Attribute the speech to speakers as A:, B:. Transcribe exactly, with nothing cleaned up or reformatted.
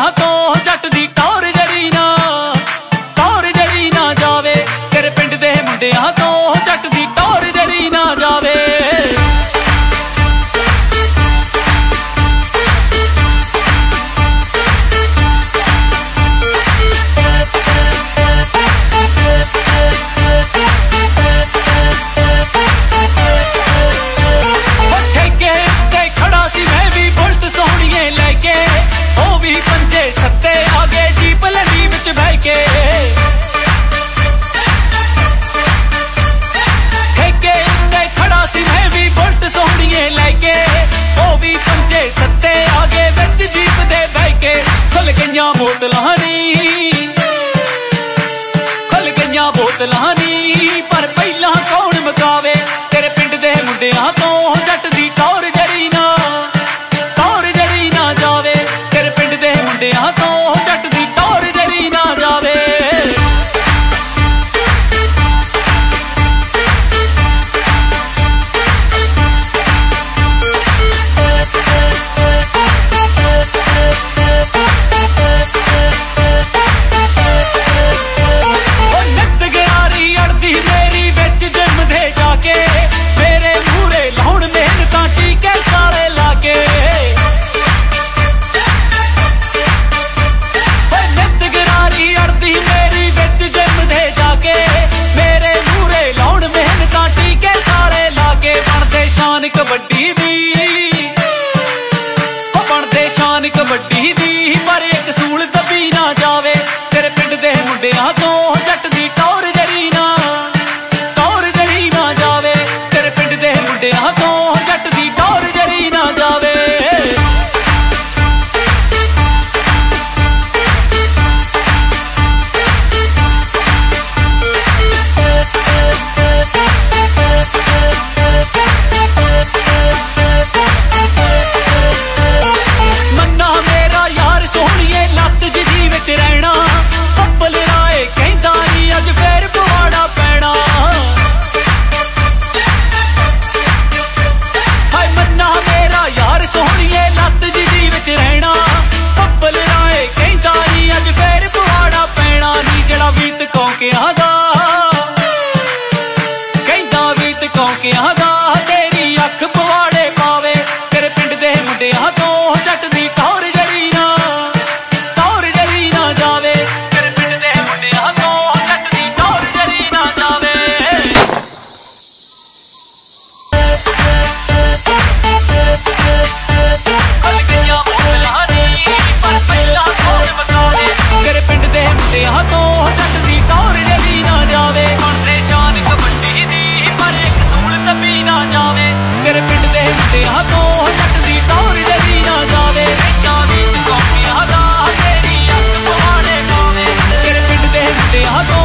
A: ਮੁੰਡਿਆਂ ਤੋਂ ਜੱਟ ਦੀ ਟੌਰ ਜਰੀ ਨਾ ਟੌਰ ਜਰੀ ਨਾ ਜਾਵੇ। ਤੇਰੇ ਪਿੰਡ ਦੇ ਮੁੰਡਿਆਂ ਤੋਂ ਜੱਟ ਦੀ ਟੌਰ ਜਰੀ ਨਾ ਜਾਵੇ। ਬੋਤਲਾਂ ਨੀ ਖੁੱਲ ਗਈਆਂ ਬੋਤਲਾਂ ਨੀ ਪਰ ਪਹਿਲਾਂ ਕੌਣ ਮਕਾਵੇ। ਤੇਰੇ ਪਿੰਡ ਦੇ ਮੁੰਡਿਆਂ ਤੋਂ ਜੱਟ ਦੀ ਟੌਰ ਜਰੀ ਨਾ ਟੌਰ ਜਰੀ ਨਾ ਜਾਵੇ। ਤੇਰੇ ਪਿੰਡ ਦੇ ਮੁੰਡਿਆਂ ਤੋਂ ਜੱਟ ਦੀ ਟੌਰ ਜਰੀ ਨਾ ਜਾਵੇ। ਕਬੱਡੀ ਦੀ ਉਹ ਬਣਦੇ ਸ਼ਾਨ ਕਬੱਡੀ ਦੀ ਪਰ ਇੱਕ ਸੂਲ ਦੱਬੀ ਨਾ ਜਾਵੇ। ਤੇਰੇ ਪਿੰਡ ਦੇ ਮੁੰਡਿਆਂ ਤੋਂ ਜੱਟ ਦੀ ਟੌਰ ਜਰੀ ਨਾ ਟੌਰ ਜਰੀ ਨਾ ਜਾਵੇ। ਤੇਰੇ ਪਿੰਡ ਦੇ ਮੁੰਡਿਆਂ ਤੋਂ ਜੱਟ ਦੀ ਟੌਰ ਜਰੀ ਨਾ ਜਾਵੇ। ਕਹਿੰਦਾ ਵੀਤ ਕੌਂਕਿਆਂ ਦਾ ਤੇਰੀ ਅੱਖ ਪਵਾੜੇ ਪਾਵੇ। ਤੇਰੇ ਪਿੰਡ ਦੇ ਮੁੰਡਿਆਂ ਤੋਂ ਜੱਟ ਦੀ ਟੌਰ ਜਰੀ ਨਾ ਟੌਰ ਜਰੀ ਨਾ ਜਾਵੇ। ਤੇਰੇ ਪਿੰਡ ਦੇ ਮੁੰਡਿਆਂ ਤੋਂ ਜੱਟ ਦੀ ਟੌਰ ਜਰੀ ਨਾ ਜਾਵੇ। ਖੁੱਲ ਗਈਆਂ ਬੋਤਲਾਂ ਨੀ ਪਰ ਪਹਿਲਾਂ ਕੌਣ ਮਕਾਵੇ। ਤੇਰੇ ਪਿੰਡ ਦੇ ਮੁੰਡਿਆਂ ਤੋਂ ਜੱਟ ਦੀ ਟੌਰ ਜਰੀ ਨਾ ਜਾਵੇ। ਬਣਦੇ ਸ਼ਾਨ ਕਬੱਡੀ ਦੀ ਪਰ ਇੱਕ ਸੂਲ ਦੱਬੀ ਨਾ ਜਾਵੇ। ਤੇਰੇ ਪਿੰਡ ਦੇ ਮੁੰਡਿਆਂ ਤੋਂ ਜੱਟ ਦੀ ਟੌਰ ਜਰੀ ਨਾ ਜਾਵੇ। ਕਹਿੰਦਾ ਵੀਤ ਕੌਂਕਿਆਂ ਦਾ ਤੇਰੀ ਅੱਖ ਪਵਾੜੇ ਪਾਵੇ। ਤੇਰੇ ਪਿੰਡ ਦੇ ਮੁੰਡਿਆਂ ਤੋਂ